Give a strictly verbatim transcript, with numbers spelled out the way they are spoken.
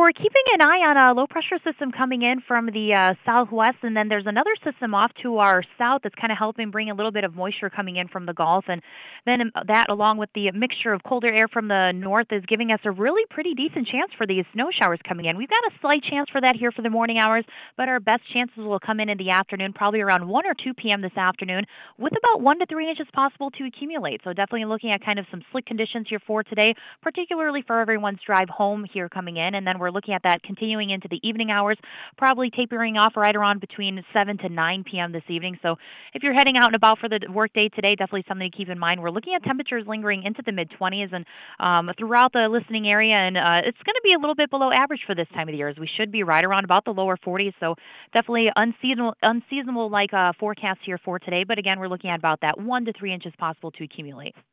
We're keeping an eye on a low pressure system coming in from the uh, southwest, and then there's another system off to our south that's kind of helping bring a little bit of moisture coming in from the Gulf. And then um, that, along with the mixture of colder air from the north, is giving us a really pretty decent chance for these snow showers coming in. We've got a slight chance for that here for the morning hours, but our best chances will come in in the afternoon, probably around one or two p m this afternoon, with about one to three inches possible to accumulate. So definitely looking at kind of some slick conditions here for today, particularly for everyone's drive home here coming in. And then we're looking at that continuing into the evening hours, probably tapering off right around between seven to nine p m this evening. So if you're heading out and about for the workday today, definitely something to keep in mind. We're looking at temperatures lingering into the mid twenties and um, throughout the listening area, and uh, it's going to be a little bit below average for this time of the year, as we should be right around about the lower forties. So definitely unseasonal, unseasonable like uh, forecast here for today. But again, we're looking at about that one to three inches possible to accumulate.